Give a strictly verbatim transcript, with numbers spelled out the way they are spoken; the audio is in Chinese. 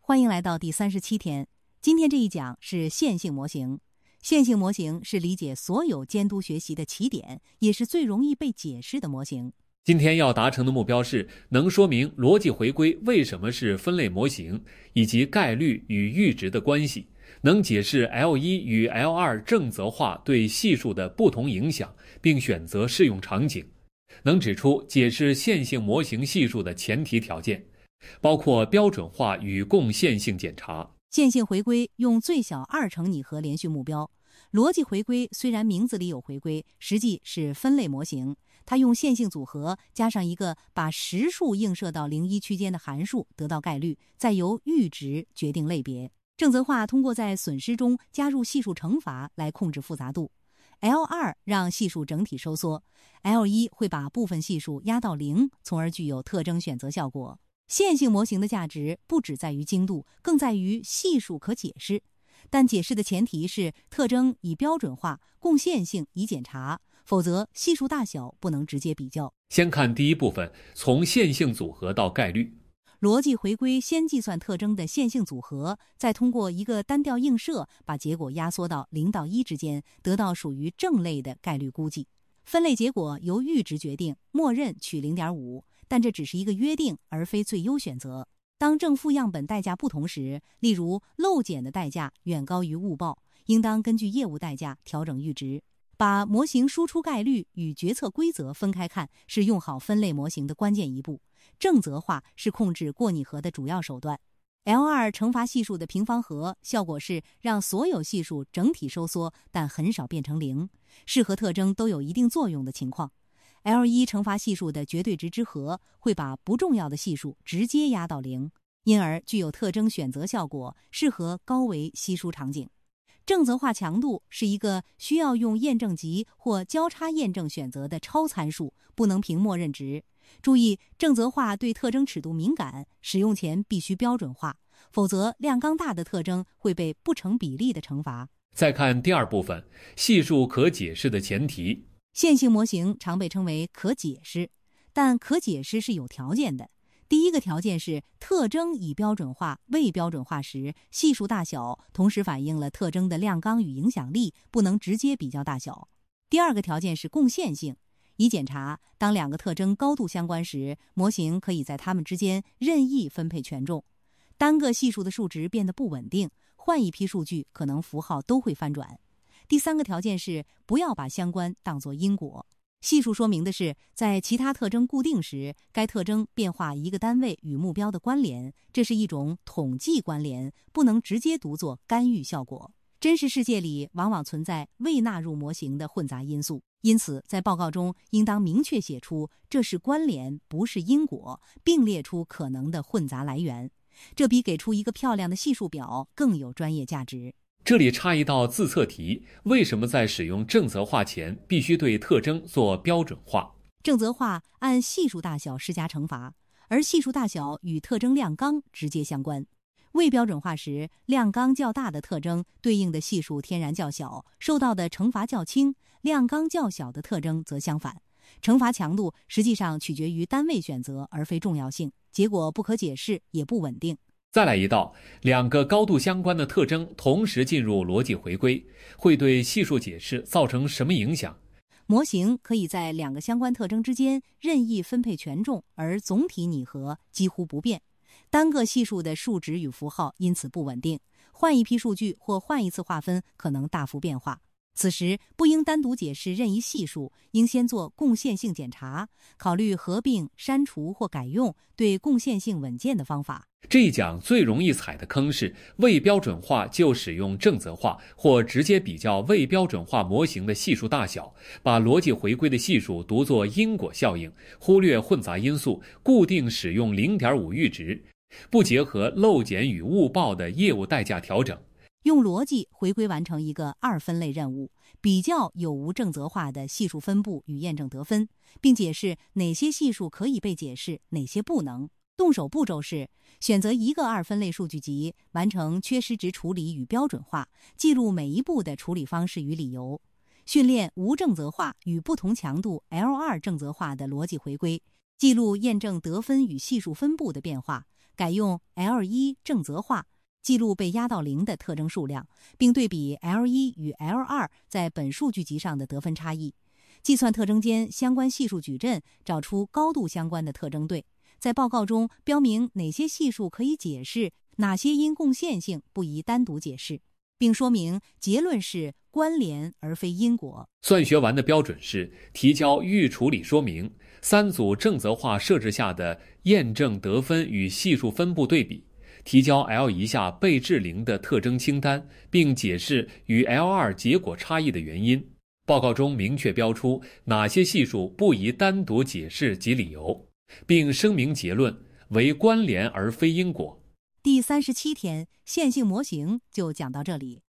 欢迎来到第三十七天。今天这一讲是线性模型。线性模型是理解所有监督学习的起点，也是最容易被解释的模型。 今天要达成的目标是能说明逻辑回归为什么是分类模型，以及概率与阈值的关系，能解释 L 一 与 L 二 正则化对系数的不同影响，并选择适用场景，能指出解释线性模型系数的前提条件，包括标准化与共线性检查。 线性回归用最小二乘拟合连续目标。逻辑回归虽然名字里有回归，实际是分类模型。它用线性组合加上一个把实数映射到零一区间的函数得到概率，再由阈值决定类别。正则化通过在损失中加入系数乘法来控制复杂度。L 二 让系数整体收缩， L 一 会把部分系数压到零，从而具有特征选择效果。线性模型的价值不只在于精度，更在于系数可解释。但解释的前提是特征已标准化，共线性已检查，否则系数大小不能直接比较。 先看第一部分，从线性组合到概率。 逻辑回归先计算特征的线性组合，再通过一个单调映射把结果压缩到零到一之间，得到属于正类的概率估计。分类结果由阈值决定，默认取 零点五， 但这只是一个约定，而非最优选择。当正负样本代价不同时，例如漏检的代价远高于误报，应当根据业务代价调整阈值。把模型输出概率与决策规则分开看，是用好分类模型的关键一步。正则化是控制过拟合的主要手段。L 二 乘法系数的平方和效果是让所有系数整体收缩，但很少变成零，适合特征都有一定作用的情况。L 一 乘法系数的绝对值之和会把不重要的系数直接压到零，因而具有特征选择效果，适合高维稀疏场景。正则化强度是一个需要用验证集或交叉验证选择的超参数，不能凭默认值。注意，正则化对特征尺度敏感，使用前必须标准化，否则量纲大的特征会被不成比例的惩罚。 再看第二部分，系数可解释的前提。 线性模型常被称为可解释，但可解释是有条件的。第一个条件是特征已标准化未标准化时，系数大小同时反映了特征的量纲与影响力，不能直接比较大小。第二个条件是共线性，以检查当两个特征高度相关时，模型可以在它们之间任意分配权重。单个系数的数值变得不稳定，换一批数据可能符号都会翻转。第三个条件是不要把相关当作因果。系数说明的是在其他特征固定时，该特征变化一个单位与目标的关联，这是一种统计关联，不能直接读作干预效果。真实世界里往往存在未纳入模型的混杂因素，因此在报告中应当明确写出这是关联，不是因果，并列出可能的混杂来源。这比给出一个漂亮的系数表更有专业价值。 这里插一道自测题，为什么在使用正则化前必须对特征做标准化？ 正则化按系数大小施加惩罚，而系数大小与特征量纲直接相关。未标准化时，量纲较大的特征对应的系数天然较小，受到的惩罚较轻；量纲较小的特征则相反。惩罚强度实际上取决于单位选择，而非重要性，结果不可解释也不稳定。 再来一道，两个高度相关的特征同时进入逻辑回归，会对系数解释造成什么影响？ 模型可以在两个相关特征之间任意分配权重，而总体拟合几乎不变。单个系数的数值与符号因此不稳定，换一批数据或换一次划分可能大幅变化。此时不应单独解释任意系数，应先做共线性检查，考虑合并、删除或改用对共线性稳健的方法。 这一讲最容易踩的坑是未标准化就使用正则化，或直接比较未标准化模型的系数大小，把逻辑回归的系数读作因果效应，忽略混杂因素，固定使用 零点五 阈值，不结合漏检与误报的业务代价调整。 用逻辑回归完成一个二分类任务，比较有无正则化的系数分布与验证得分，并解释哪些系数可以被解释，哪些不能。动手步骤是选择一个二分类数据集，完成缺失值处理与标准化，记录每一步的处理方式与理由。训练无正则化与不同强度 L 二 正则化的逻辑回归，记录验证得分与系数分布的变化， 改用 L 一 正则化，记录被压到零的特征数量，并对比 L 一 与 L 二 在本数据集上的得分差异，计算特征间相关系数矩阵，找出高度相关的特征对。在报告中标明哪些系数可以解释，哪些因共线性不宜单独解释，并说明结论是关联而非因果。 算学完的标准是提交预处理说明，三组正则化设置下的验证得分与系数分布对比，提交 L 一 下被置零的特征清单，并解释与 L 二 结果差异的原因。报告中明确标出哪些系数不宜单独解释及理由，并声明结论为关联而非因果。 第三十七天线性模型就讲到这里。